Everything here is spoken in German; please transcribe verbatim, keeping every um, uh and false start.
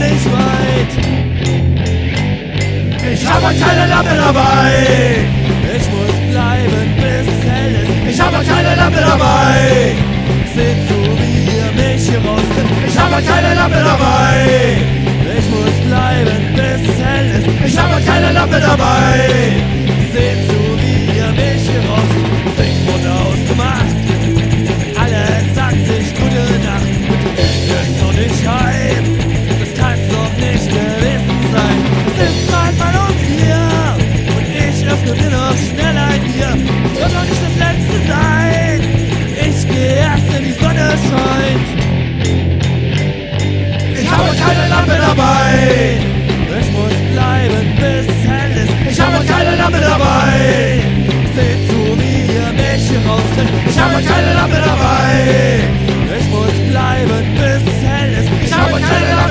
unendlich weit. Ich habe keine Lampe dabei. Ich muss bleiben, bis es hell ist. Ich habe keine Lampe dabei. Seht so, wie ihr mich hier rauskriegt. Ich habe keine Lampe dabei. Ich muss bleiben, bis es hell ist. Ich habe keine Lampe dabei. Seht so, wie ihr mich hier rauskriegt. Sing wurde ausgemacht. Alles sagt sich gute Nacht. Jetzt noch nicht heim. Das kann's doch nicht gewesen sein. Es ist grad mal um vier. Und ich öffne mir noch schnell ein Bier. Es wird doch nicht das letzte sein. Ich gehe erst, wenn die Sonne scheint. Ich habe keine Lampe dabei. Ich muss bleiben, bis es hell ist. Ich habe keine Lampe dabei. Seht zu, wie ihr mich hier rauskriegt. Ich habe keine Lampe dabei. Ich muss bleiben, bis es hell ist. Ich habe keine Lampe dabei.